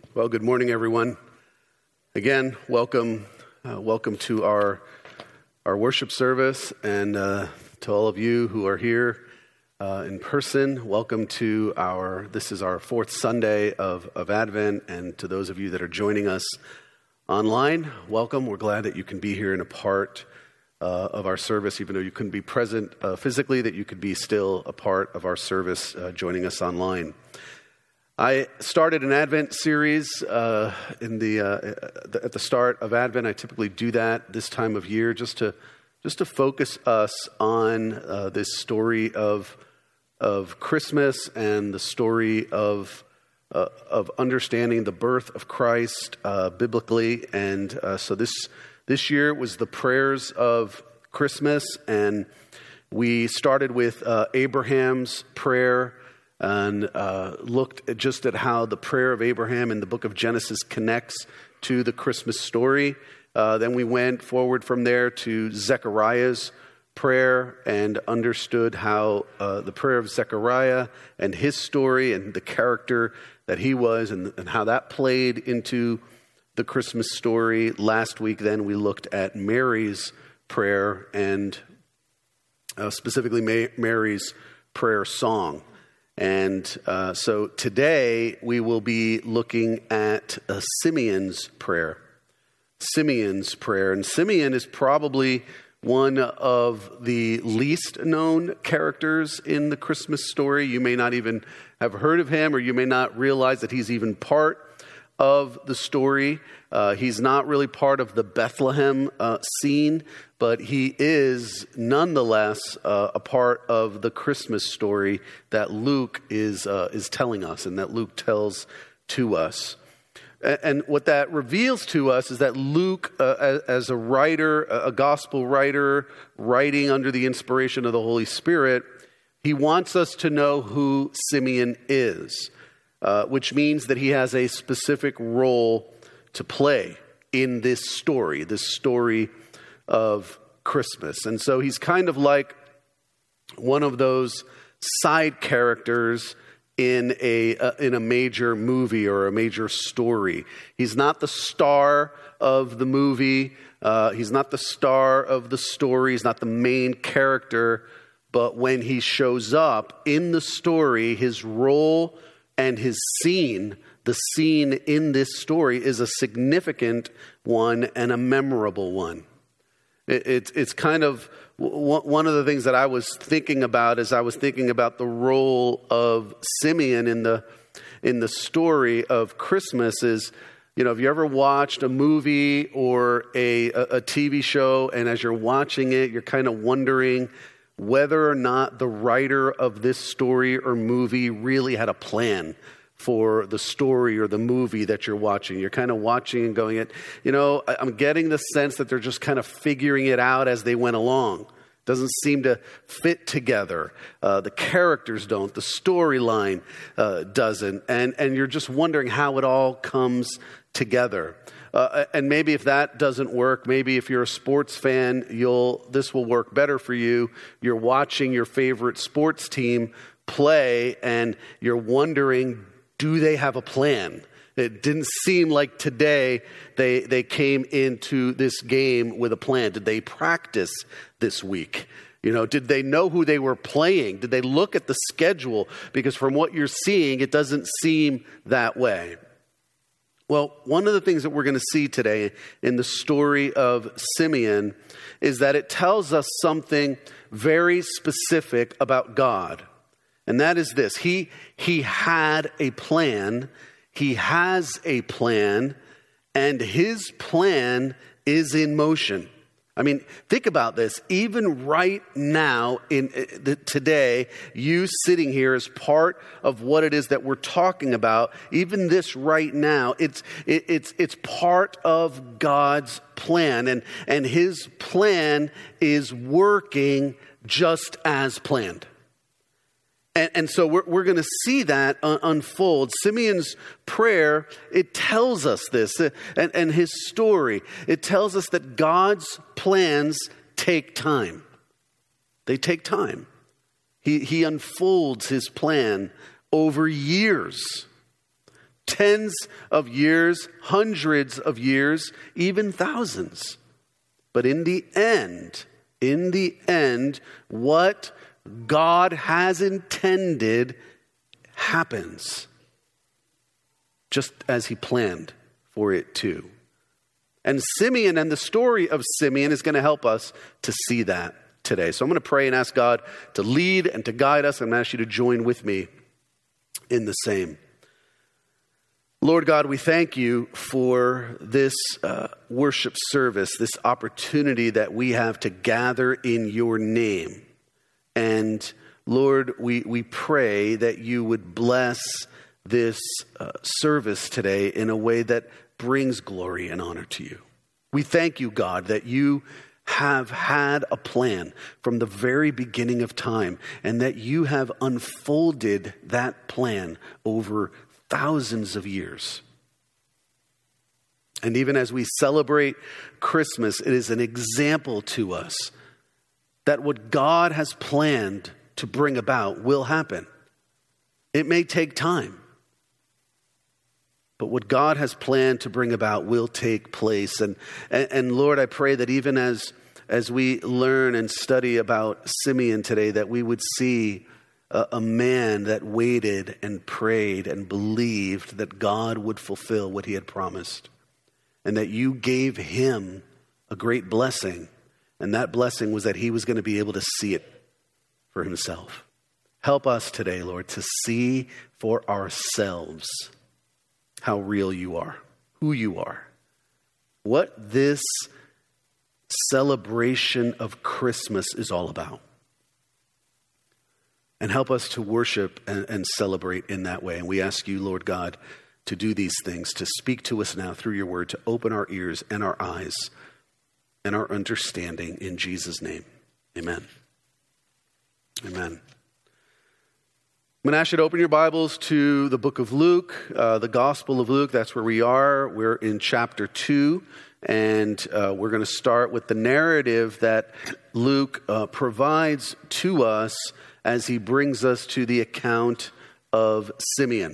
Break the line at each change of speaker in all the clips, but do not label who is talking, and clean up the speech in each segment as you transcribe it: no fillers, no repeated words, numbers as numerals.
Well, good morning, everyone. Again, welcome to our worship service, and to all of you who are here in person. Welcome to this is our fourth Sunday of Advent, and to those of you that are joining us online, welcome. We're glad that you can be here and a part of our service, even though you couldn't be present physically, that you could be still a part of our service joining us online. I started an Advent series at the start of Advent. I typically do that this time of year just to focus us on this story of Christmas and the story of understanding the birth of Christ biblically. And so this year was the prayers of Christmas, and we started with Abraham's prayer. And looked just at how the prayer of Abraham in the book of Genesis connects to the Christmas story. Then we went forward from there to Zechariah's prayer and understood how the prayer of Zechariah and his story and the character that he was and how that played into the Christmas story. Last week, then, we looked at Mary's prayer and specifically Mary's prayer song. And so today we will be looking at Simeon's prayer. Simeon's prayer. And Simeon is probably one of the least known characters in the Christmas story. You may not even have heard of him, or you may not realize that he's even part of the story. He's not really part of the Bethlehem scene, but he is nonetheless a part of the Christmas story that Luke is telling us and that Luke tells to us. And what that reveals to us is that Luke, as a writer, a gospel writer, writing under the inspiration of the Holy Spirit, he wants us to know who Simeon is, which means that he has a specific role to play in this story of Christmas. And so he's kind of like one of those side characters in a major movie or a major story. He's not the star of the movie. He's not the star of the story. He's not the main character. But when he shows up in the story, his role and his scene, the scene in this story, is a significant one and a memorable one. It's kind of one of the things that I was thinking about as I was thinking about the role of Simeon in the story of Christmas is, have you ever watched a movie or a TV show, and as you're watching it, you're kind of wondering whether or not the writer of this story or movie really had a plan for the story or the movie that you're watching. You're kind of watching and going, I'm getting the sense that they're just kind of figuring it out as they went along. Doesn't seem to fit together. The characters don't. The storyline doesn't. And you're just wondering how it all comes together. And maybe if that doesn't work, maybe if you're a sports fan, this will work better for you. You're watching your favorite sports team play, and you're wondering, do they have a plan? It didn't seem like today they came into this game with a plan. Did they practice this week? Did they know who they were playing? Did they look at the schedule? Because from what you're seeing, it doesn't seem that way. Well, one of the things that we're going to see today in the story of Simeon is that it tells us something very specific about God. And that is this: he had a plan, he has a plan, and his plan is in motion. I mean, think about this. Even right now, today, you sitting here as part of what it is that we're talking about, even this right now, it's part of God's plan. And his plan is working just as planned. And so we're going to see that unfold. Simeon's prayer, it tells us this, and his story. It tells us that God's plans take time. They take time. He unfolds his plan over years. tens of years, hundreds of years, even thousands. But in the end, what God has intended happens just as he planned for it to. And Simeon and the story of Simeon is going to help us to see that today. So I'm going to pray and ask God to lead and to guide us. I'm going to ask you to join with me in the same. Lord God, we thank you for this worship service, this opportunity that we have to gather in your name. And Lord, we pray that you would bless this service today in a way that brings glory and honor to you. We thank you, God, that you have had a plan from the very beginning of time, and that you have unfolded that plan over thousands of years. And even as we celebrate Christmas, it is an example to us that what God has planned to bring about will happen. It may take time, but what God has planned to bring about will take place. And Lord, I pray that even as we learn and study about Simeon today, that we would see a man that waited and prayed and believed that God would fulfill what he had promised, and that you gave him a great blessing. And that blessing was that he was going to be able to see it for himself. Help us today, Lord, to see for ourselves how real you are, who you are, what this celebration of Christmas is all about. And help us to worship and celebrate in that way. And we ask you, Lord God, to do these things, to speak to us now through your word, to open our ears and our eyes and our understanding in Jesus' name. Amen. Amen. I'm going to ask you to open your Bibles to the book of Luke, the Gospel of Luke. That's where we are. We're in chapter 2. And we're going to start with the narrative that Luke provides to us as he brings us to the account of Simeon,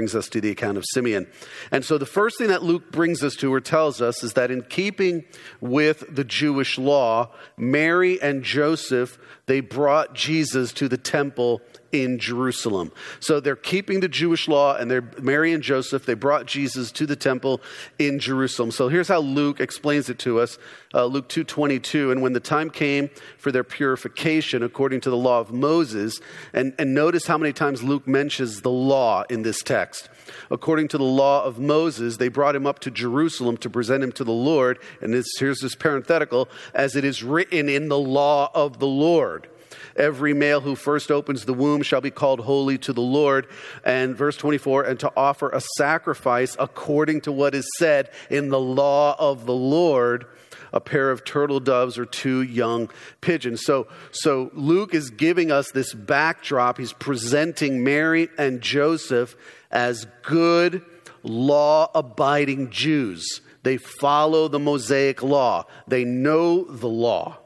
And so the first thing that Luke brings us to or tells us is that in keeping with the Jewish law, Mary and Joseph, they brought Jesus to the temple in Jerusalem. So they're keeping the Jewish law, and Mary and Joseph, they brought Jesus to the temple in Jerusalem. So here's how Luke explains it to us. Luke 2:22, and when the time came for their purification according to the law of Moses, and notice how many times Luke mentions the law in this text. According to the law of Moses, they brought him up to Jerusalem to present him to the Lord. And here's this parenthetical, as it is written in the law of the Lord. Every male who first opens the womb shall be called holy to the Lord. And verse 24, and to offer a sacrifice according to what is said in the law of the Lord, a pair of turtle doves or 2 young pigeons. So Luke is giving us this backdrop. He's presenting Mary and Joseph as good, law-abiding Jews. They follow the Mosaic law. They know the law.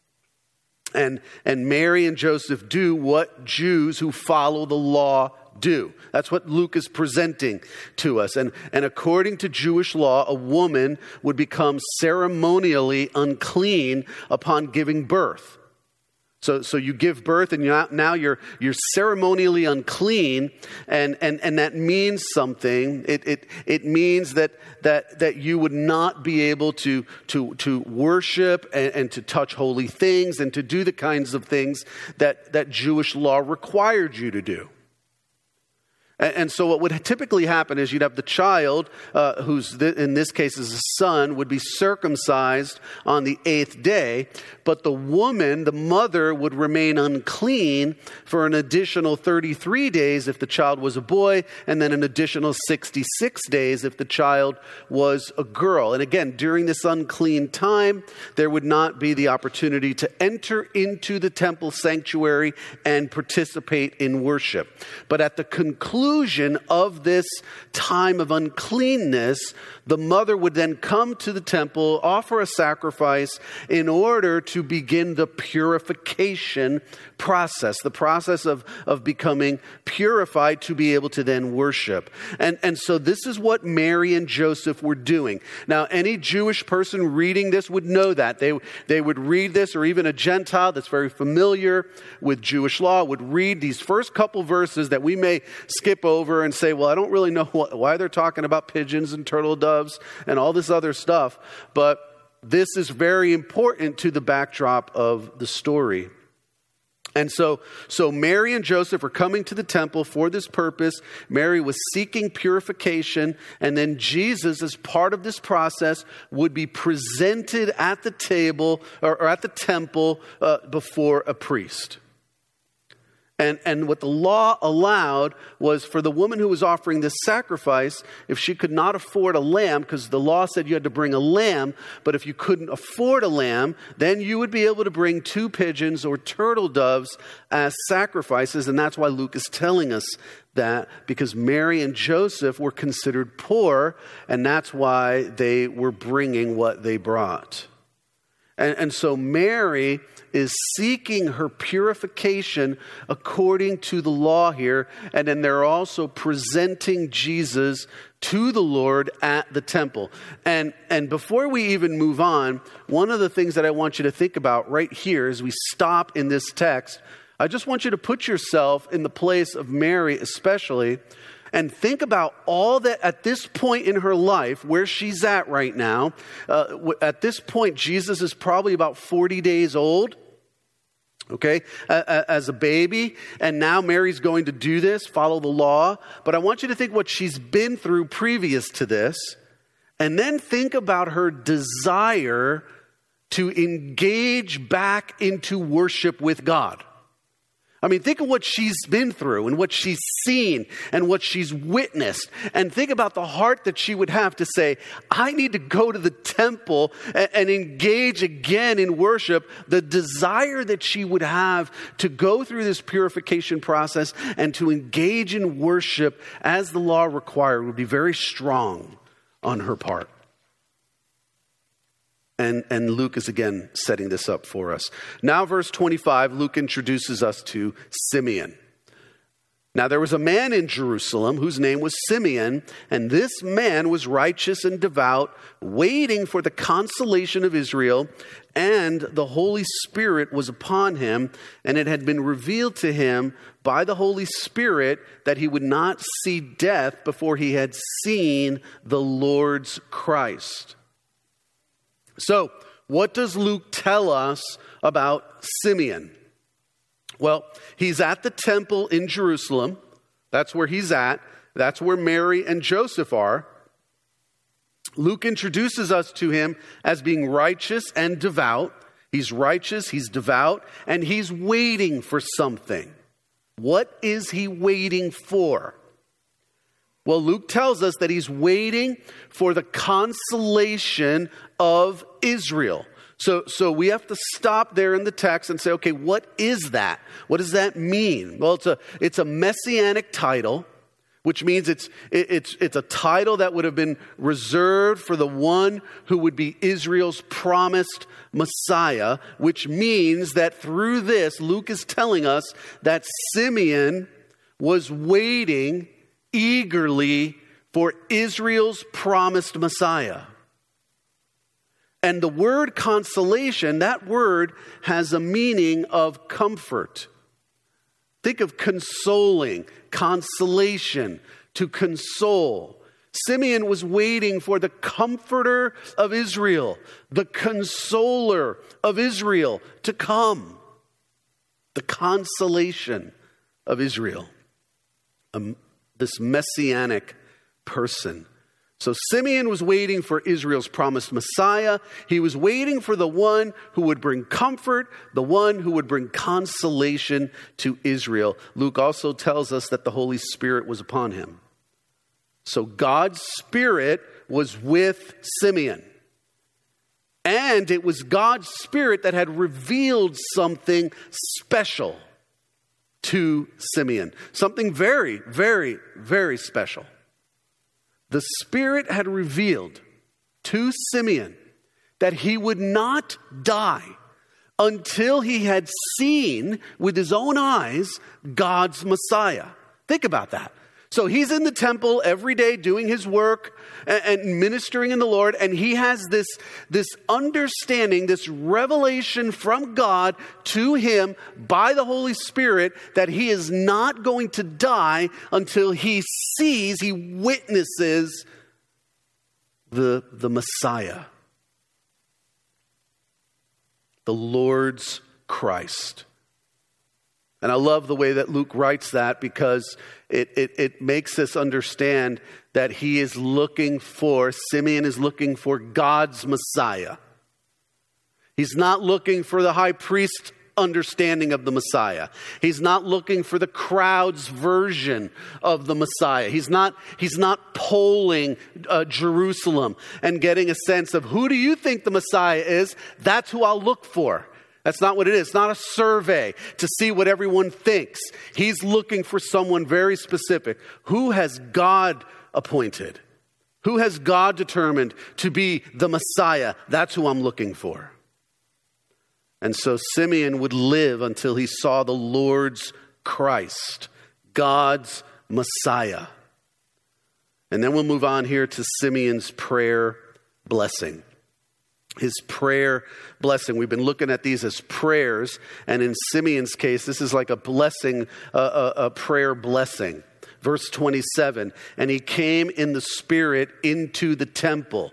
And Mary and Joseph do what Jews who follow the law do. That's what Luke is presenting to us. And according to Jewish law, a woman would become ceremonially unclean upon giving birth. So you give birth, and now you're ceremonially unclean, and that means something. It means that you would not be able to worship and to touch holy things and to do the kinds of things that Jewish law required you to do. And so what would typically happen is you'd have the child, who's in this case is a son, would be circumcised on the 8th day, but the woman, the mother, would remain unclean for an additional 33 days if the child was a boy, and then an additional 66 days if the child was a girl. And again, during this unclean time, there would not be the opportunity to enter into the temple sanctuary and participate in worship. But at the conclusion conclusion of this time of uncleanness, the mother would then come to the temple, offer a sacrifice in order to begin the purification process, the process of becoming purified to be able to then worship. And so this is what Mary and Joseph were doing. Now, any Jewish person reading this would know that. They would read this, or even a Gentile that's very familiar with Jewish law would read these first couple verses that we may skip over and say, well, I don't really know why they're talking about pigeons and turtle doves and all this other stuff. But this is very important to the backdrop of the story. And so Mary and Joseph are coming to the temple for this purpose. Mary was seeking purification, and then Jesus, as part of this process, would be presented at the table or at the temple before a priest. And what the law allowed was for the woman who was offering this sacrifice, if she could not afford a lamb, because the law said you had to bring a lamb, but if you couldn't afford a lamb, then you would be able to bring 2 pigeons or turtle doves as sacrifices. And that's why Luke is telling us that, because Mary and Joseph were considered poor, and that's why they were bringing what they brought. And so Mary is seeking her purification according to the law here. And then they're also presenting Jesus to the Lord at the temple. And before we even move on, one of the things that I want you to think about right here as we stop in this text, I just want you to put yourself in the place of Mary especially, and think about all that at this point in her life, where she's at right now. At this point, Jesus is probably about 40 days old, okay, as a baby. And now Mary's going to do this, follow the law. But I want you to think what she's been through previous to this. And then think about her desire to engage back into worship with God. I mean, think of what she's been through and what she's seen and what she's witnessed. And think about the heart that she would have to say, I need to go to the temple and engage again in worship. The desire that she would have to go through this purification process and to engage in worship as the law required would be very strong on her part. And Luke is again setting this up for us. Now, verse 25, Luke introduces us to Simeon. Now, there was a man in Jerusalem whose name was Simeon, and this man was righteous and devout, waiting for the consolation of Israel, and the Holy Spirit was upon him, and it had been revealed to him by the Holy Spirit that he would not see death before he had seen the Lord's Christ. So, what does Luke tell us about Simeon? Well, he's at the temple in Jerusalem. That's where he's at. That's where Mary and Joseph are. Luke introduces us to him as being righteous and devout. He's righteous, he's devout, and he's waiting for something. What is he waiting for? Well, Luke tells us that he's waiting for the consolation of Israel. So we have to stop there in the text and say, okay, what is that? What does that mean? Well, it's a messianic title, which means it's a title that would have been reserved for the one who would be Israel's promised Messiah, which means that through this, Luke is telling us that Simeon was waiting eagerly for Israel's promised Messiah. And the word consolation, that word has a meaning of comfort. Think of consoling, consolation, to console. Simeon was waiting for the comforter of Israel, the consoler of Israel to come. The consolation of Israel. This messianic person. So Simeon was waiting for Israel's promised Messiah. He was waiting for the one who would bring comfort, the one who would bring consolation to Israel. Luke also tells us that the Holy Spirit was upon him. So God's Spirit was with Simeon. And it was God's Spirit that had revealed something special to Simeon. Something very, very, very special. The Spirit had revealed to Simeon that he would not die until he had seen with his own eyes God's Messiah. Think about that. So he's in the temple every day doing his work and ministering in the Lord, and he has this understanding, this revelation from God to him by the Holy Spirit that he is not going to die until he sees, he witnesses the Messiah, the Lord's Christ. And I love the way that Luke writes that, because it makes us understand that Simeon is looking for God's Messiah. He's not looking for the high priest understanding of the Messiah. He's not looking for the crowd's version of the Messiah. He's not polling Jerusalem and getting a sense of, who do you think the Messiah is? That's who I'll look for. That's not what it is. It's not a survey to see what everyone thinks. He's looking for someone very specific. Who has God appointed? Who has God determined to be the Messiah? That's who I'm looking for. And so Simeon would live until he saw the Lord's Christ, God's Messiah. And then we'll move on here to Simeon's prayer blessing. His prayer blessing. We've been looking at these as prayers, and in Simeon's case, this is like a blessing, a prayer blessing. Verse 27, and he came in the Spirit into the temple.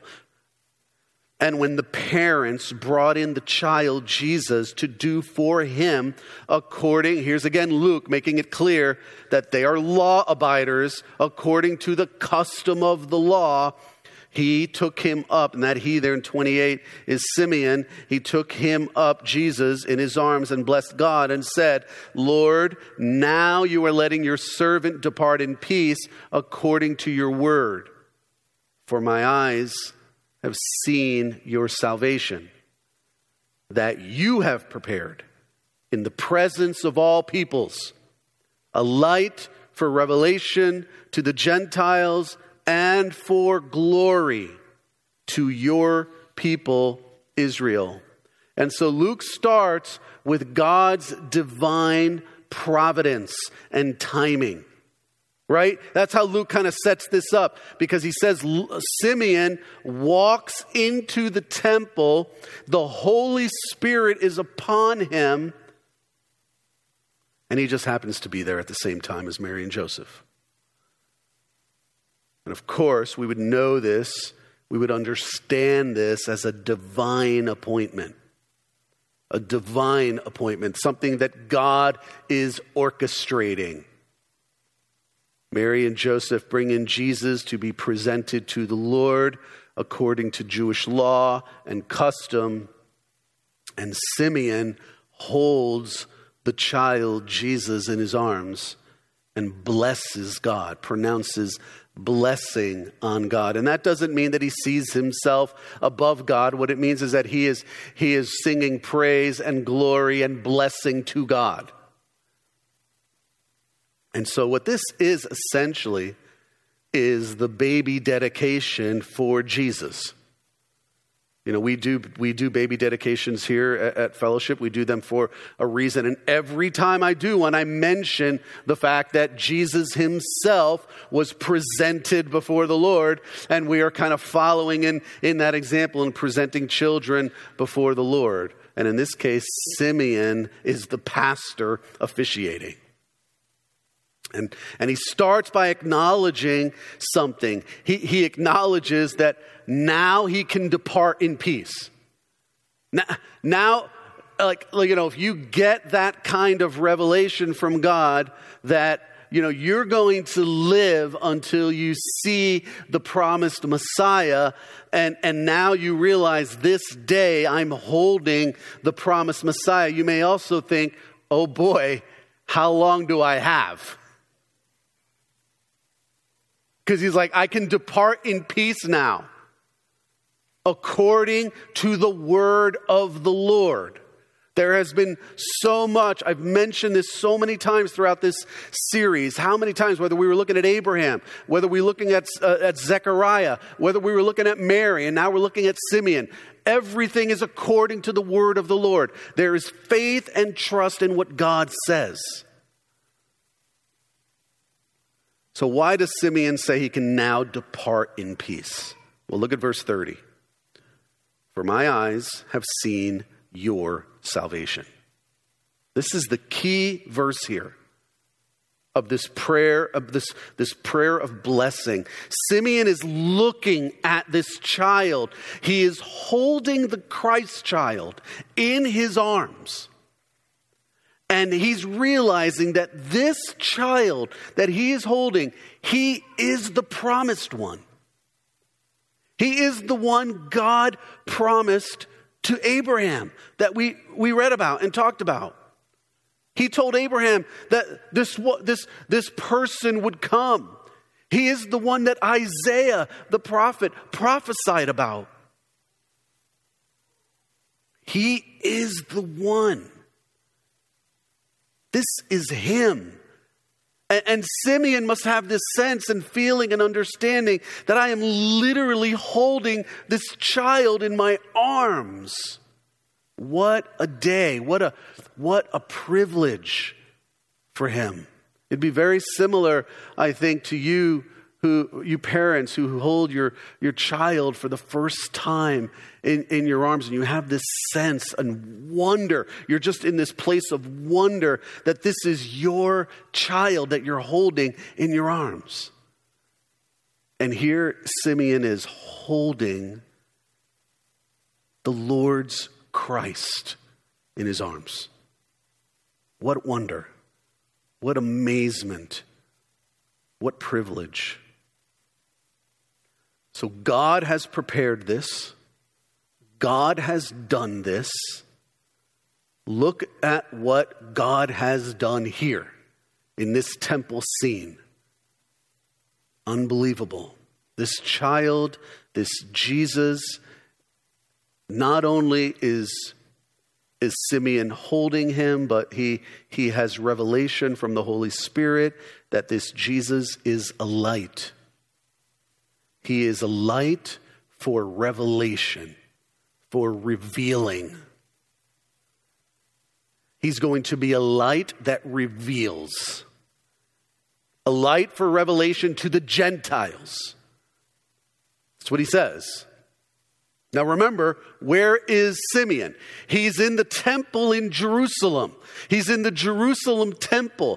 And when the parents brought in the child Jesus to do for him here's again Luke making it clear that they are law abiders according to the custom of the law, he took him up, and that he there in 28 is Simeon. He took him up, Jesus, in his arms and blessed God and said, Lord, now you are letting your servant depart in peace according to your word. For my eyes have seen your salvation, that you have prepared in the presence of all peoples, a light for revelation to the Gentiles and for glory to your people Israel. And so Luke starts with God's divine providence and timing, right? That's how Luke kind of sets this up, because he says Simeon walks into the temple, the Holy Spirit is upon him, and he just happens to be there at the same time as Mary and Joseph. And of course, we would know this, we would understand this as a divine appointment. A divine appointment, something that God is orchestrating. Mary and Joseph bring in Jesus to be presented to the Lord according to Jewish law and custom. And Simeon holds the child Jesus in his arms and blesses God, pronounces blessing on God. And that doesn't mean that he sees himself above God. What it means is that he is singing praise and glory and blessing to God. And so what this is essentially is the baby dedication for Jesus. You know, we do baby dedications here at Fellowship. We do them for a reason. And every time I do one, I mention the fact that Jesus himself was presented before the Lord. And we are kind of following in that example and presenting children before the Lord. And in this case, Simeon is the pastor officiating. And he starts by acknowledging something. He acknowledges that now he can depart in peace. Now, like you know, if you get that kind of revelation from God that, you know, you're going to live until you see the promised Messiah, and now you realize this day I'm holding the promised Messiah, you may also think, oh boy, how long do I have? Because he's like, I can depart in peace now, according to the word of the Lord. There has been so much. I've mentioned this so many times throughout this series. How many times, whether we were looking at Abraham, whether we were looking at Zechariah, whether we were looking at Mary, and now we're looking at Simeon. Everything is according to the word of the Lord. There is faith and trust in what God says. So why does Simeon say he can now depart in peace? Well, look at verse 30. For my eyes have seen your salvation. This is the key verse here of this prayer, of this prayer of blessing. Simeon is looking at this child. He is holding the Christ child in his arms. And he's realizing that this child that he is holding, he is the promised one. He is the one God promised to Abraham that we read about and talked about. He told Abraham that this person would come. He is the one that Isaiah, the prophet, prophesied about. He is the one. This is him. And Simeon must have this sense and feeling and understanding that I am literally holding this child in my arms. What a day. What a privilege for him. It'd be very similar, I think, to you parents who hold your child for the first time in your arms, and you have this sense and wonder. You're just in this place of wonder that this is your child that you're holding in your arms. And here Simeon is holding the Lord's Christ in his arms. What wonder, what amazement, what privilege. So God has prepared this. God has done this. Look at what God has done here in this temple scene. Unbelievable. This child, this Jesus, not only is Simeon holding him, but he has revelation from the Holy Spirit that this Jesus is a light. He is a light for revelation, for revealing. He's going to be a light that reveals. A light for revelation to the Gentiles. That's what he says. Now remember, where is Simeon? He's in the temple in Jerusalem. He's in the Jerusalem temple.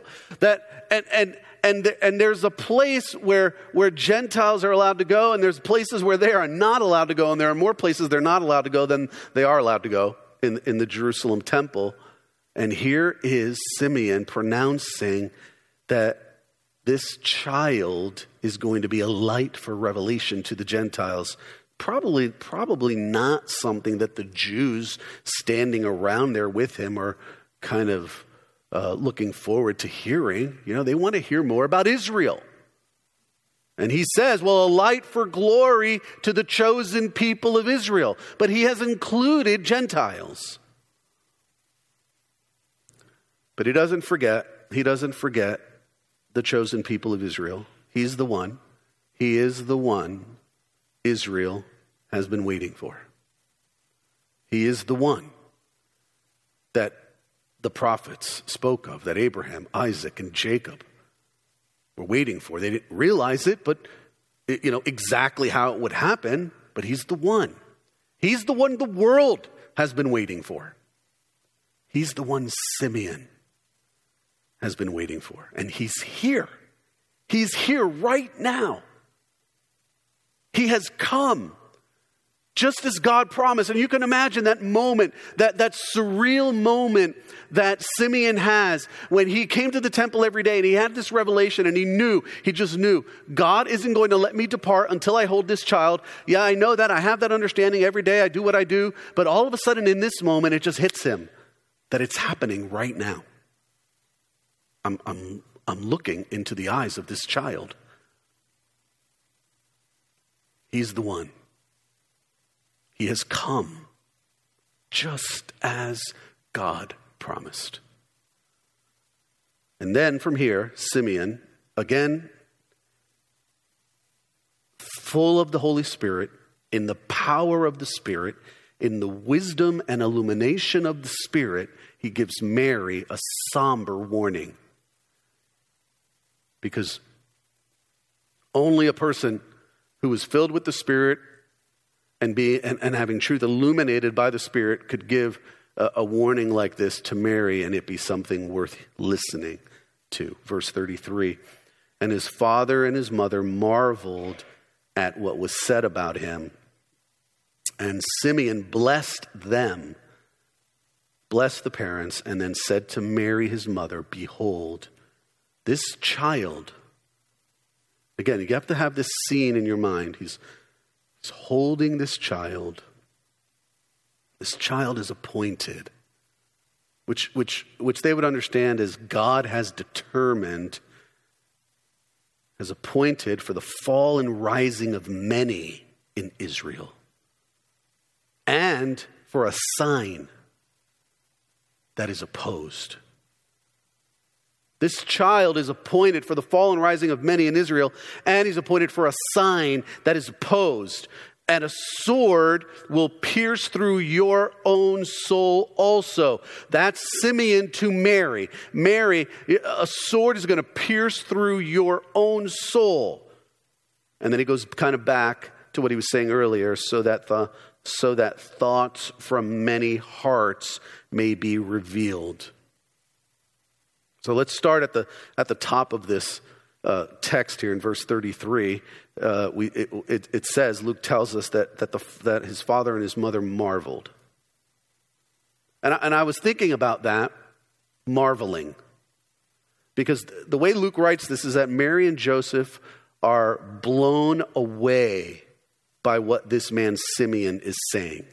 And there's a place where Gentiles are allowed to go, and there's places where they are not allowed to go, and there are more places they're not allowed to go than they are allowed to go in the Jerusalem temple. And here is Simeon pronouncing that this child is going to be a light for revelation to the Gentiles. Probably not something that the Jews standing around there with him are kind of looking forward to hearing. You know, they want to hear more about Israel. And he says, well, a light for glory to the chosen people of Israel. But he has included Gentiles. But he doesn't forget the chosen people of Israel. He's the one. He is the one Israel has been waiting for. He is the one that the prophets spoke of, that Abraham, Isaac, and Jacob were waiting for. They didn't realize it, but exactly how it would happen, but he's the one. He's the one the world has been waiting for. He's the one Simeon has been waiting for. And he's here. He's here right now. He has come just as God promised. And you can imagine that moment, that surreal moment that Simeon has when he came to the temple every day and he had this revelation and he just knew, God isn't going to let me depart until I hold this child. Yeah, I know that. I have that understanding every day. I do what I do. But all of a sudden in this moment, it just hits him that it's happening right now. I'm looking into the eyes of this child. He's the one. He has come just as God promised. And then from here, Simeon, again, full of the Holy Spirit, in the power of the Spirit, in the wisdom and illumination of the Spirit, he gives Mary a somber warning. Because only a person who is filled with the Spirit and having truth illuminated by the Spirit could give a warning like this to Mary and it be something worth listening to. Verse 33, and his father and his mother marveled at what was said about him. And Simeon blessed them, blessed the parents, and then said to Mary his mother, behold, this child. Again, you have to have this scene in your mind. He's holding this child. This child is appointed, which they would understand as God has determined, has appointed for the fall and rising of many in Israel, and for a sign that is opposed. This child is appointed for the fall and rising of many in Israel, and he's appointed for a sign that is opposed. And a sword will pierce through your own soul also. That's Simeon to Mary. Mary, a sword is going to pierce through your own soul. And then he goes kind of back to what he was saying earlier, so that thoughts from many hearts may be revealed. So let's start at the top of this text here in verse 33. It says, Luke tells us that his father and his mother marveled. And I was thinking about that, marveling. Because the way Luke writes this is that Mary and Joseph are blown away by what this man Simeon is saying.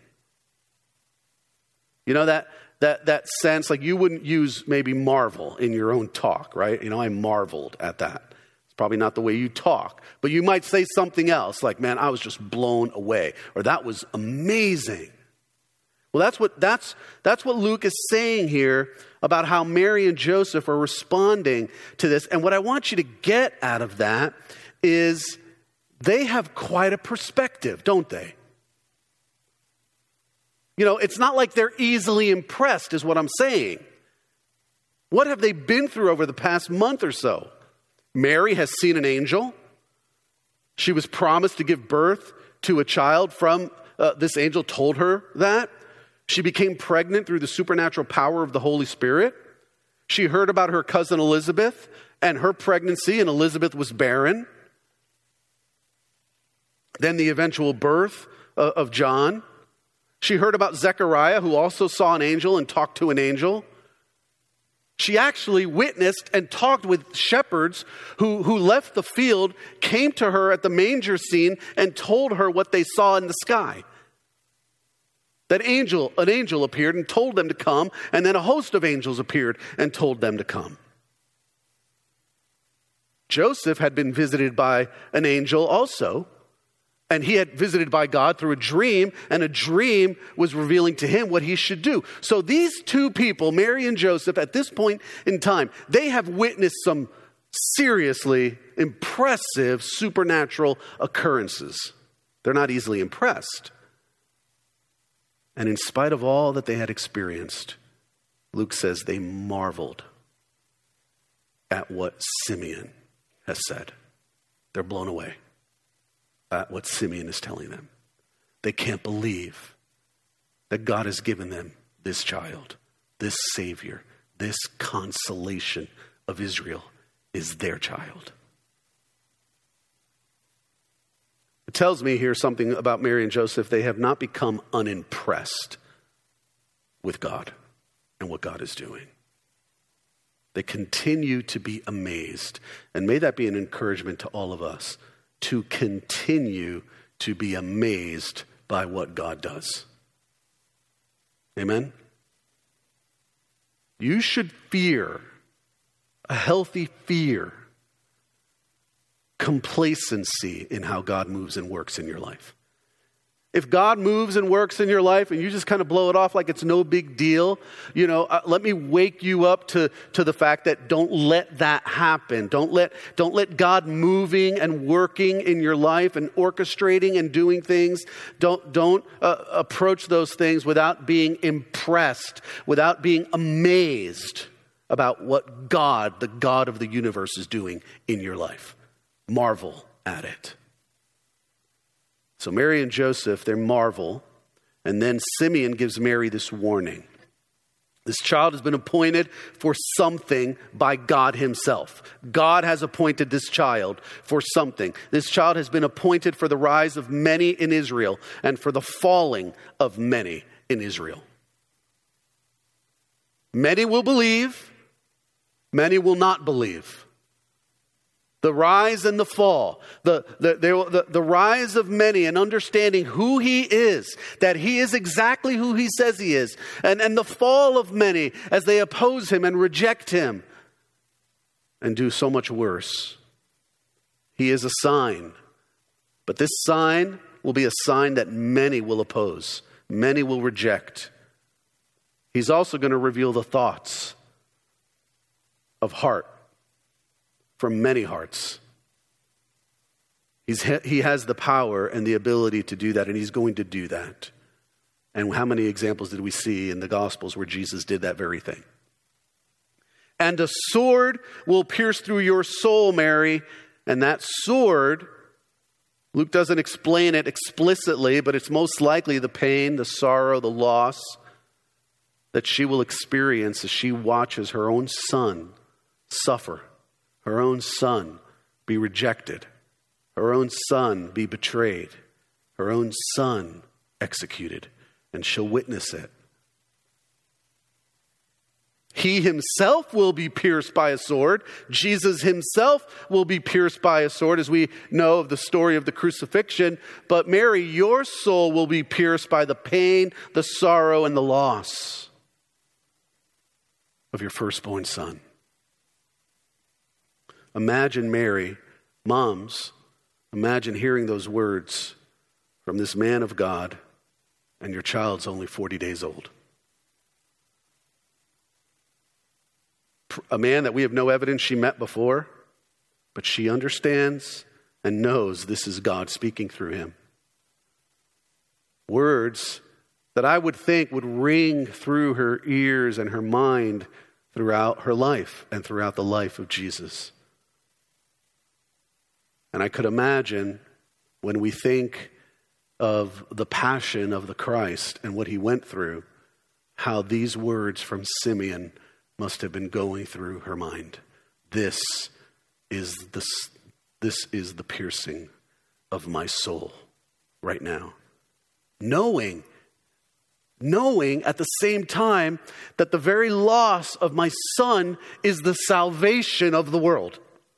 You know, that sense, like you wouldn't use maybe marvel in your own talk, right? You know, I marveled at that. It's probably not the way you talk, but you might say something else like, man, I was just blown away, or that was amazing. Well, that's what Luke is saying here about how Mary and Joseph are responding to this. And what I want you to get out of that is they have quite a perspective, don't they? You know, it's not like they're easily impressed, is what I'm saying. What have they been through over the past month or so? Mary has seen an angel. She was promised to give birth to a child from this angel told her that. She became pregnant through the supernatural power of the Holy Spirit. She heard about her cousin Elizabeth and her pregnancy, and Elizabeth was barren. Then the eventual birth of John. She heard about Zechariah, who also saw an angel and talked to an angel. She actually witnessed and talked with shepherds who left the field, came to her at the manger scene, and told her what they saw in the sky. An angel appeared and told them to come, and then a host of angels appeared and told them to come. Joseph had been visited by an angel also, and he had visited by God through a dream, and a dream was revealing to him what he should do. So these two people, Mary and Joseph, at this point in time, they have witnessed some seriously impressive supernatural occurrences. They're not easily impressed. And in spite of all that they had experienced, Luke says they marveled at what Simeon has said. They're blown away at what Simeon is telling them. They can't believe that God has given them this child, this Savior, this consolation of Israel is their child. It tells me here something about Mary and Joseph. They have not become unimpressed with God and what God is doing. They continue to be amazed. And may that be an encouragement to all of us to continue to be amazed by what God does. Amen? You should fear, a healthy fear, complacency in how God moves and works in your life. If God moves and works in your life and you just kind of blow it off like it's no big deal, let me wake you up to the fact that don't let that happen. Don't let God moving and working in your life and orchestrating and doing things. Don't approach those things without being impressed, without being amazed about what God, the God of the universe, is doing in your life. Marvel at it. So Mary and Joseph, they marvel, and then Simeon gives Mary this warning. This child has been appointed for something by God himself. God has appointed this child for something. This child has been appointed for the rise of many in Israel and for the falling of many in Israel. Many will believe, many will not believe. The rise and the fall, the rise of many and understanding who he is, that he is exactly who he says he is, and the fall of many as they oppose him and reject him and do so much worse. He is a sign, but this sign will be a sign that many will oppose, many will reject. He's also going to reveal the thoughts of heart. From many hearts. He has the power and the ability to do that, and he's going to do that. And how many examples did we see in the Gospels where Jesus did that very thing? And a sword will pierce through your soul, Mary, and that sword, Luke doesn't explain it explicitly, but it's most likely the pain, the sorrow, the loss that she will experience as she watches her own son suffer. Her own son be rejected. Her own son be betrayed. Her own son executed. And she'll witness it. He himself will be pierced by a sword. Jesus himself will be pierced by a sword, as we know of the story of the crucifixion. But Mary, your soul will be pierced by the pain, the sorrow, and the loss of your firstborn son. Imagine Mary, moms, imagine hearing those words from this man of God, and your child's only 40 days old. A man that we have no evidence she met before, but she understands and knows this is God speaking through him. Words that I would think would ring through her ears and her mind throughout her life and throughout the life of Jesus. And I could imagine when we think of the passion of the Christ and what he went through, how these words from Simeon must have been going through her mind. This is the piercing of my soul right now. Knowing at the same time that the very loss of my son is the salvation of the world.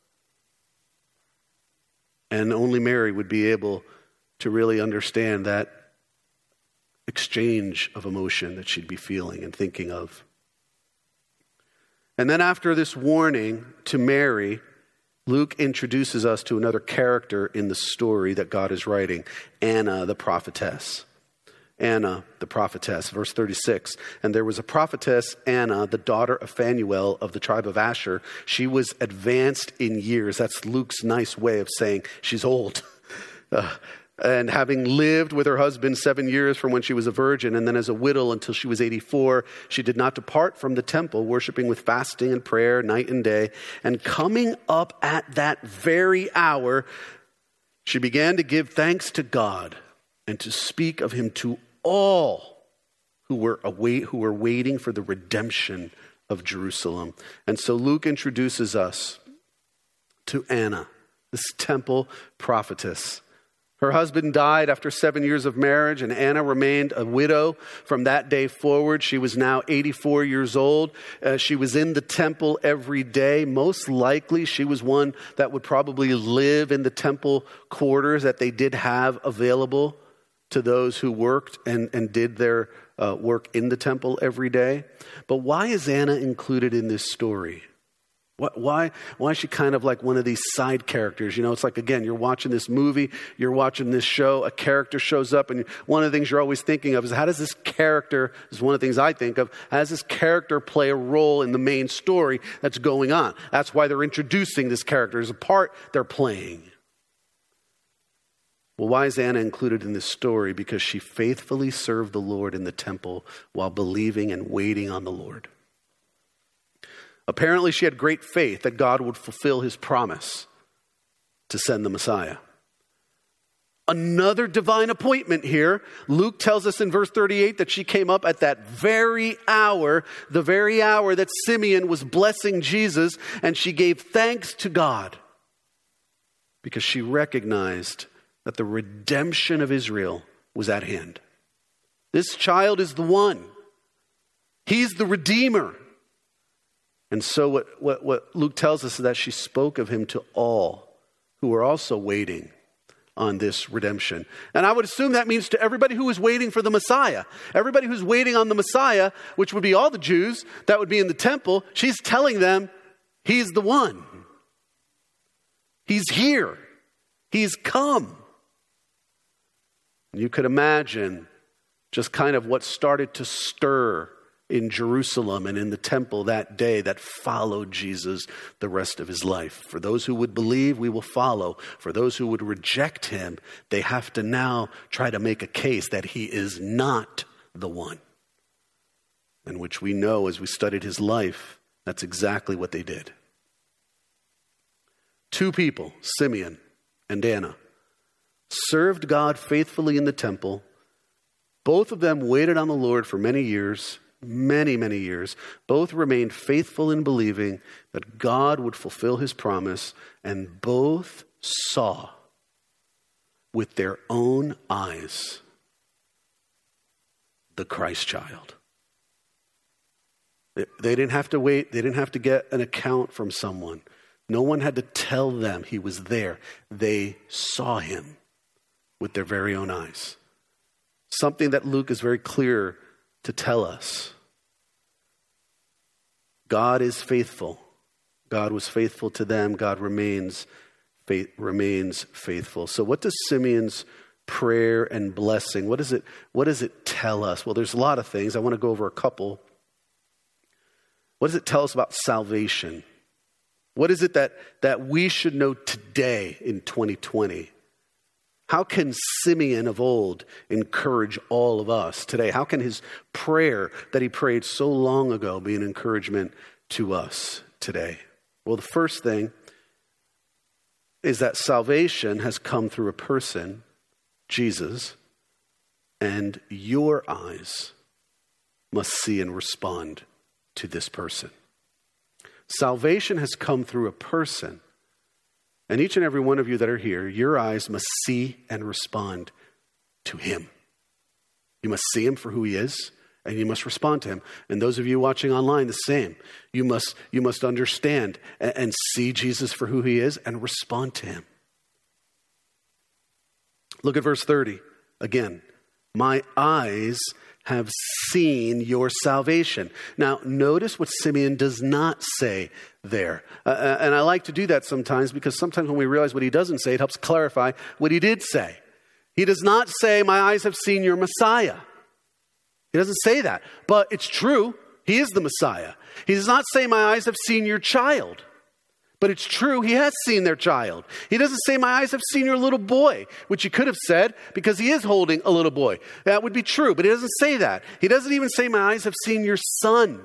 And only Mary would be able to really understand that exchange of emotion that she'd be feeling and thinking of. And then after this warning to Mary, Luke introduces us to another character in the story that God is writing, Anna the prophetess. Anna the prophetess, verse 36. And there was a prophetess, Anna, the daughter of Phanuel of the tribe of Asher. She was advanced in years. That's Luke's nice way of saying she's old. And having lived with her husband 7 years from when she was a virgin, and then as a widow until she was 84, she did not depart from the temple, worshiping with fasting and prayer night and day. And coming up at that very hour, she began to give thanks to God and to speak of him to all who were waiting for the redemption of Jerusalem. And so Luke introduces us to Anna, this temple prophetess. Her husband died after 7 years of marriage, and Anna remained a widow from that day forward. She was now 84 years old. She was in the temple every day. Most likely, she was one that would probably live in the temple quarters that they did have available to those who worked and did their work in the temple every day. But why is Anna included in this story? Why is she kind of like one of these side characters? It's like, again, you're watching this movie, you're watching this show, a character shows up, and one of the things you're always thinking of is, how does this character, this is one of the things I think of, how does this character play a role in the main story that's going on? That's why they're introducing this character. There's a part they're playing. Well, why is Anna included in this story? Because she faithfully served the Lord in the temple while believing and waiting on the Lord. Apparently, she had great faith that God would fulfill his promise to send the Messiah. Another divine appointment here. Luke tells us in verse 38 that she came up at that very hour, the very hour that Simeon was blessing Jesus, and she gave thanks to God because she recognized that the redemption of Israel was at hand. This child is the one. He's the Redeemer. And so what Luke tells us is that she spoke of him to all who were also waiting on this redemption. And I would assume that means to everybody who was waiting for the Messiah. Everybody who's waiting on the Messiah, which would be all the Jews that would be in the temple, she's telling them, he's the one. He's here. He's come. And you could imagine just kind of what started to stir in Jerusalem and in the temple that day that followed Jesus the rest of his life. For those who would believe, we will follow. For those who would reject him, they have to now try to make a case that he is not the one. And which we know as we studied his life, that's exactly what they did. Two people, Simeon and Anna, served God faithfully in the temple. Both of them waited on the Lord for many years. Many, many years. Both remained faithful in believing that God would fulfill his promise, and both saw with their own eyes the Christ child. They didn't have to wait. They didn't have to get an account from someone. No one had to tell them he was there. They saw him with their very own eyes. Something that Luke is very clear to tell us. God is faithful. God was faithful to them. God remains faithful. So what does Simeon's prayer and blessing, what does it tell us? Well, there's a lot of things. I want to go over a couple. What does it tell us about salvation? What is it that we should know today in 2020? How can Simeon of old encourage all of us today? How can his prayer that he prayed so long ago be an encouragement to us today? Well, the first thing is that salvation has come through a person, Jesus, and your eyes must see and respond to this person. Salvation has come through a person. And each and every one of you that are here, your eyes must see and respond to him. You must see him for who he is, and you must respond to him. And those of you watching online, the same. You must understand and see Jesus for who he is and respond to him. Look at verse 30 again. My eyes have seen your salvation. Now, notice what Simeon does not say there. And I like to do that sometimes because sometimes when we realize what he doesn't say, it helps clarify what he did say. He does not say, my eyes have seen your Messiah. He doesn't say that. But it's true. He is the Messiah. He does not say, my eyes have seen your child. But it's true, he has seen their child. He doesn't say, my eyes have seen your little boy, which he could have said because he is holding a little boy. That would be true, but he doesn't say that. He doesn't even say, my eyes have seen your son,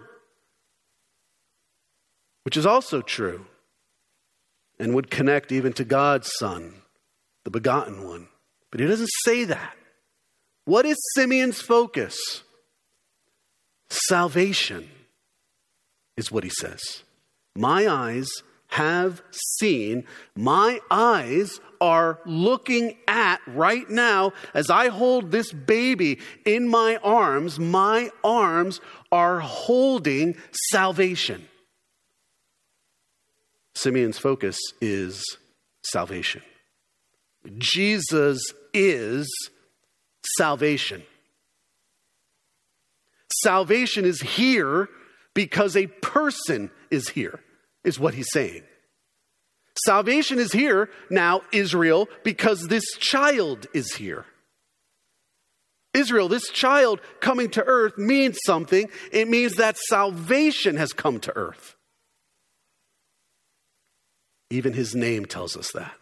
which is also true and would connect even to God's son, the begotten one. But he doesn't say that. What is Simeon's focus? Salvation is what he says. My eyes have seen, my eyes are looking at right now as I hold this baby in my arms are holding salvation. Simeon's focus is salvation. Jesus is salvation. Salvation is here because a person is here. is what he's saying. Salvation is here now, Israel, because this child is here. Israel, this child coming to earth means something. It means that salvation has come to earth. Even his name tells us that.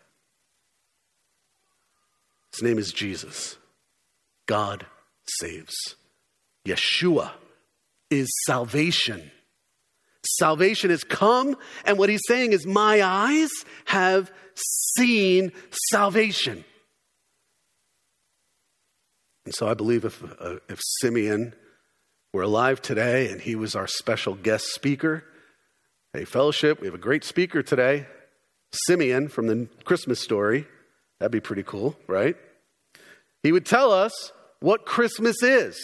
His name is Jesus. God saves. Yeshua is salvation. Salvation has come, and what he's saying is, my eyes have seen salvation. And so I believe if Simeon were alive today and he was our special guest speaker, hey, fellowship, we have a great speaker today, Simeon from the Christmas story. That'd be pretty cool, right? He would tell us what Christmas is.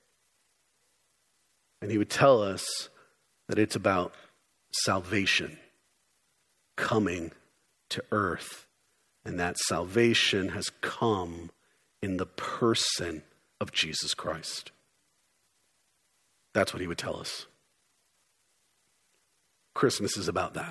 And he would tell us that it's about salvation coming to earth. And that salvation has come in the person of Jesus Christ. That's what he would tell us. Christmas is about that.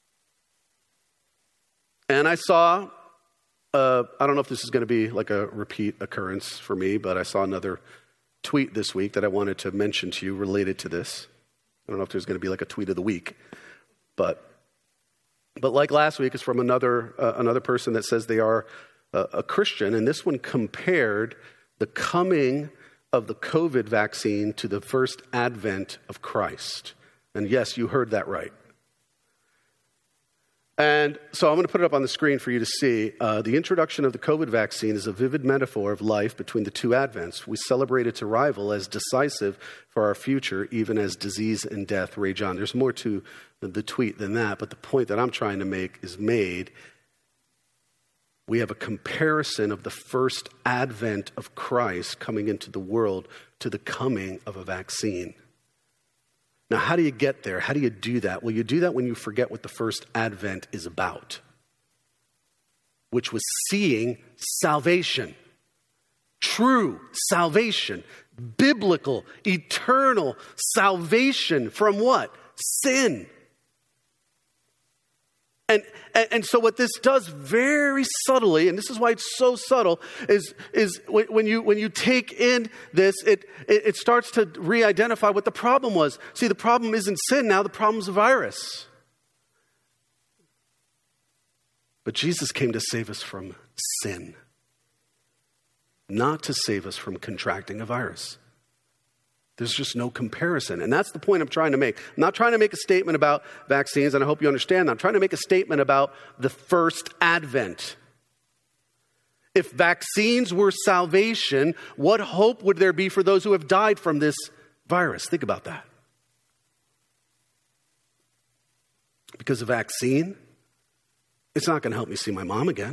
And I saw, I don't know if this is going to be like a repeat occurrence for me, but I saw another tweet this week that I wanted to mention to you related to this. I don't know if there's going to be like a tweet of the week, but like last week, it's from another person that says they are a Christian, and this one compared the coming of the COVID vaccine to the first advent of Christ. And yes, you heard that right. And so I'm going to put it up on the screen for you to see. The introduction of the COVID vaccine is a vivid metaphor of life between the two advents. We celebrate its arrival as decisive for our future, even as disease and death rage on. There's more to the tweet than that, but the point that I'm trying to make is made. We have a comparison of the first advent of Christ coming into the world to the coming of a vaccine. Now, how do you get there? How do you do that? Well, you do that when you forget what the first advent is about, which was seeing salvation, true salvation, biblical, eternal salvation from what? Sin. And so what this does very subtly, and this is why it's so subtle, is when you take in this, it starts to re-identify what the problem was. See, the problem isn't sin now, the problem's a virus. But Jesus came to save us from sin, not to save us from contracting a virus. There's just no comparison. And that's the point I'm trying to make. I'm not trying to make a statement about vaccines, and I hope you understand that. I'm trying to make a statement about the first advent. If vaccines were salvation, what hope would there be for those who have died from this virus? Think about that. Because a vaccine, it's not going to help me see my mom again.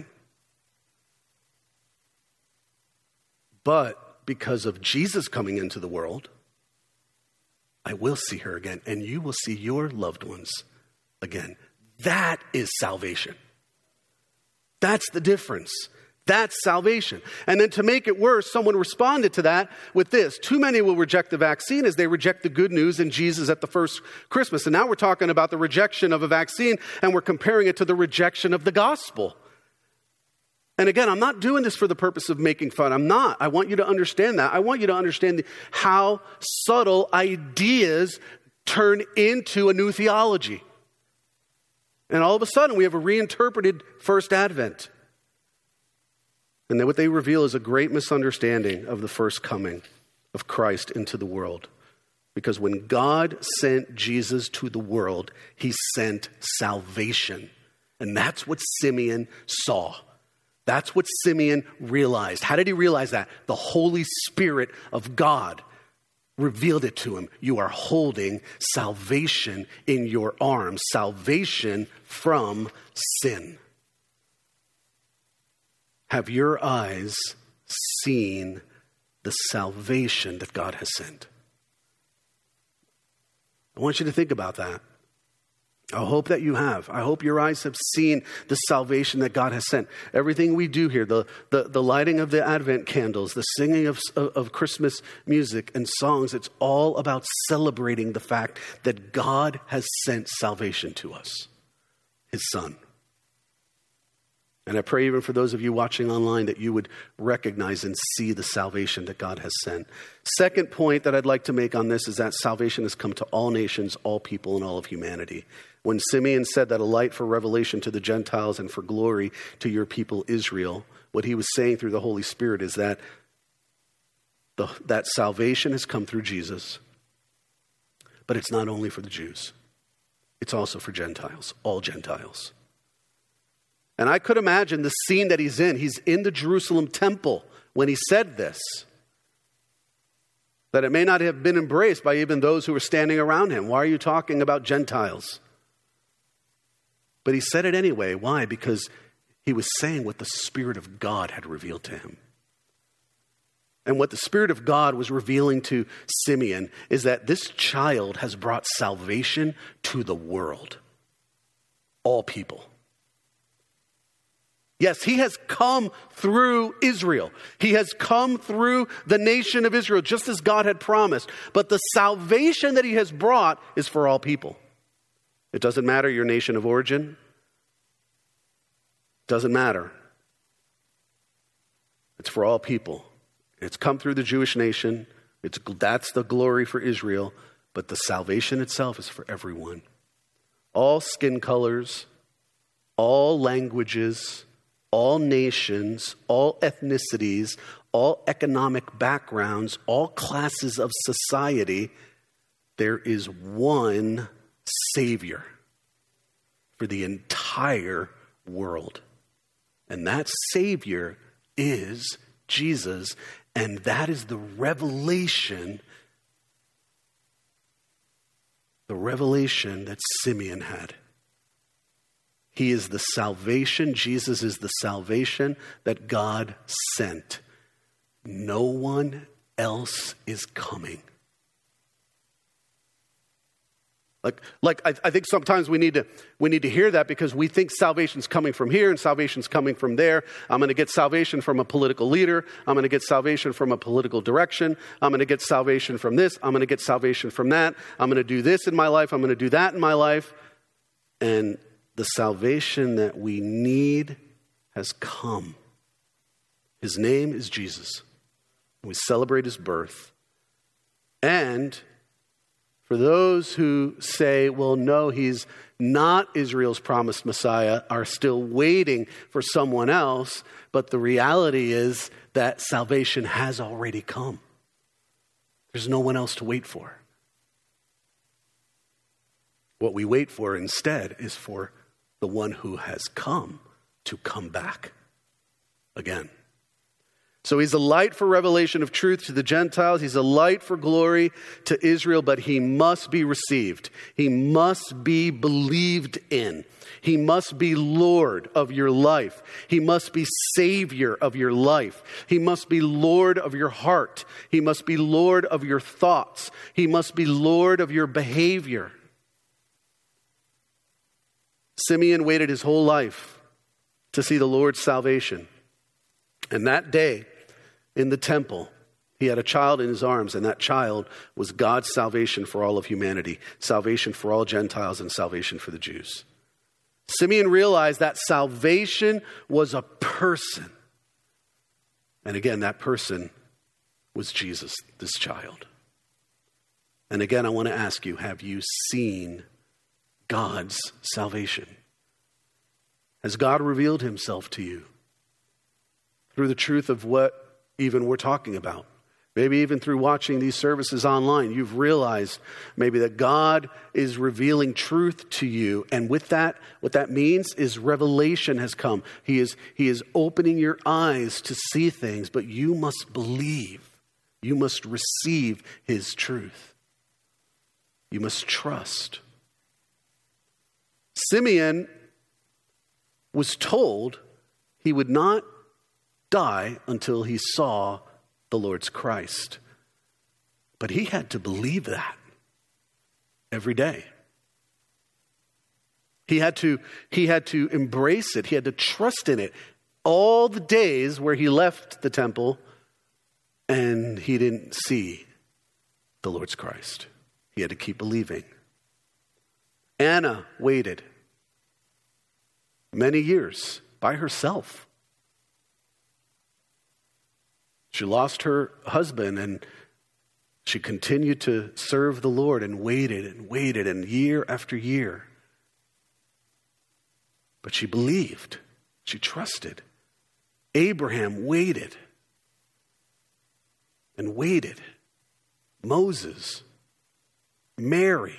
But because of Jesus coming into the world, I will see her again, and you will see your loved ones again. That is salvation. That's the difference. That's salvation. And then to make it worse, someone responded to that with this. Too many will reject the vaccine as they reject the good news in Jesus at the first Christmas. And now we're talking about the rejection of a vaccine, and we're comparing it to the rejection of the gospel. And again, I'm not doing this for the purpose of making fun. I'm not. I want you to understand that. I want you to understand how subtle ideas turn into a new theology. And all of a sudden, we have a reinterpreted first advent. And then what they reveal is a great misunderstanding of the first coming of Christ into the world. Because when God sent Jesus to the world, he sent salvation. And that's what Simeon saw. That's what Simeon realized. How did he realize that? The Holy Spirit of God revealed it to him. You are holding salvation in your arms, salvation from sin. Have your eyes seen the salvation that God has sent? I want you to think about that. I hope that you have. I hope your eyes have seen the salvation that God has sent. Everything we do here, the lighting of the Advent candles, the singing of Christmas music and songs, it's all about celebrating the fact that God has sent salvation to us, his Son. And I pray even for those of you watching online that you would recognize and see the salvation that God has sent. Second point that I'd like to make on this is that salvation has come to all nations, all people, and all of humanity. When Simeon said that a light for revelation to the Gentiles and for glory to your people Israel, what he was saying through the Holy Spirit is that that salvation has come through Jesus, but it's not only for the Jews. It's also for Gentiles, all Gentiles. And I could imagine the scene that he's in. He's in the Jerusalem temple when he said this. That it may not have been embraced by even those who were standing around him. Why are you talking about Gentiles? But he said it anyway. Why? Because he was saying what the Spirit of God had revealed to him. And what the Spirit of God was revealing to Simeon is that this child has brought salvation to the world. All people. Yes, he has come through Israel. He has come through the nation of Israel, just as God had promised. But the salvation that he has brought is for all people. It doesn't matter your nation of origin. It doesn't matter. It's for all people. It's come through the Jewish nation. That's the glory for Israel. But the salvation itself is for everyone. All skin colors, all languages, all nations, all ethnicities, all economic backgrounds, all classes of society. There is one Savior for the entire world. And that Savior is Jesus. And that is the revelation that Simeon had. He is the salvation. Jesus is the salvation that God sent. No one else is coming. I think sometimes we need to hear that because we think salvation's coming from here and salvation's coming from there. I'm going to get salvation from a political leader. I'm going to get salvation from a political direction. I'm going to get salvation from this. I'm going to get salvation from that. I'm going to do this in my life. I'm going to do that in my life. And the salvation that we need has come. His name is Jesus. We celebrate his birth. And for those who say, well, no, he's not Israel's promised Messiah, are still waiting for someone else, but the reality is that salvation has already come. There's no one else to wait for. What we wait for instead is for the one who has come to come back again. So he's a light for revelation of truth to the Gentiles. He's a light for glory to Israel, but he must be received. He must be believed in. He must be Lord of your life. He must be Savior of your life. He must be Lord of your heart. He must be Lord of your thoughts. He must be Lord of your behavior. Simeon waited his whole life to see the Lord's salvation. And that day in the temple, he had a child in his arms, and that child was God's salvation for all of humanity, salvation for all Gentiles and salvation for the Jews. Simeon realized that salvation was a person. And again, that person was Jesus, this child. And again, I want to ask you, have you seen God's salvation? Has God revealed himself to you through the truth of what even we're talking about? Maybe even through watching these services online, you've realized maybe that God is revealing truth to you. And with that, what that means is revelation has come. He is opening your eyes to see things, but you must believe. You must receive his truth. You must trust. Simeon was told he would not die until he saw the Lord's Christ. But he had to believe that every day. He had to embrace it. He had to trust in it. All the days where he left the temple and he didn't see the Lord's Christ. He had to keep believing. Anna waited many years by herself. She lost her husband and she continued to serve the Lord and waited and year after year. But she believed. She trusted. Abraham waited and waited. Moses, Mary.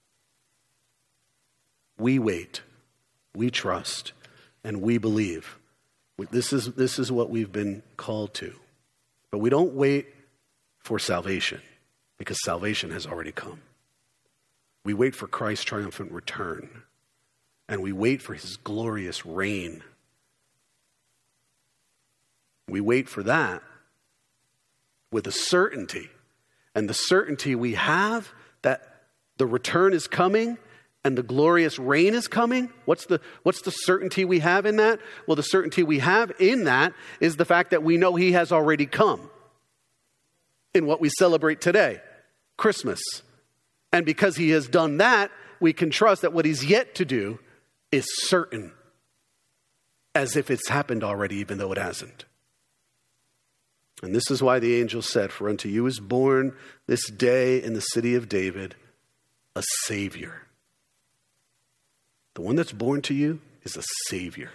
We wait, we trust, and we believe. This is what we've been called to. But we don't wait for salvation, because salvation has already come. We wait for Christ's triumphant return, and we wait for his glorious reign. We wait for that with a certainty. And the certainty we have that the return is coming and the glorious reign is coming. What's the certainty we have in that? Well, the certainty we have in that is the fact that we know he has already come in what we celebrate today, Christmas. And because he has done that, we can trust that what he's yet to do is certain, as if it's happened already, even though it hasn't. And this is why the angel said, "For unto you is born this day in the city of David a Savior." The one that's born to you is a Savior,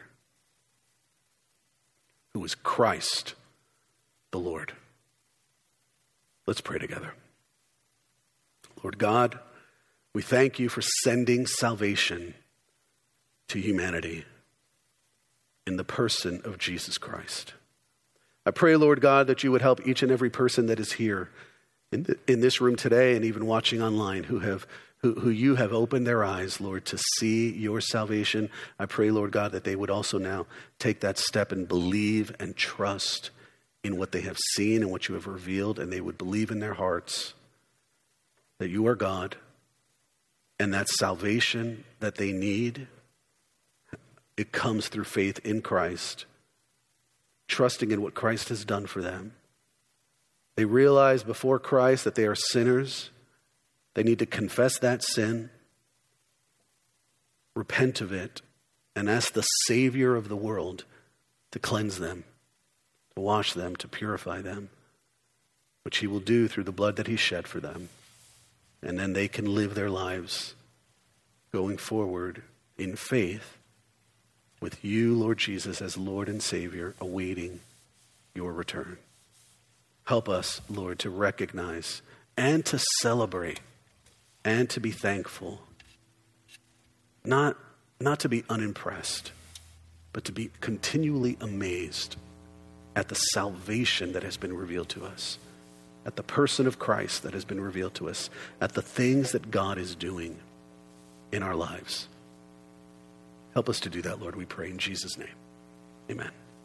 who is Christ the Lord. Let's pray together. Lord God, we thank you for sending salvation to humanity in the person of Jesus Christ. I pray, Lord God, that you would help each and every person that is here in this room today and even watching online who you have opened their eyes, Lord, to see your salvation. I pray, Lord God, that they would also now take that step and believe and trust in what they have seen and what you have revealed, and they would believe in their hearts that you are God, and that salvation that they need, it comes through faith in Christ, trusting in what Christ has done for them. They realize before Christ that they are sinners. They need to confess that sin, repent of it, and ask the Savior of the world to cleanse them, to wash them, to purify them, which he will do through the blood that he shed for them. And then they can live their lives going forward in faith with you, Lord Jesus, as Lord and Savior, awaiting your return. Help us, Lord, to recognize and to celebrate and to be thankful. Not to be unimpressed, but to be continually amazed at the salvation that has been revealed to us, at the person of Christ that has been revealed to us, at the things that God is doing in our lives. Help us to do that, Lord, we pray in Jesus' name. Amen.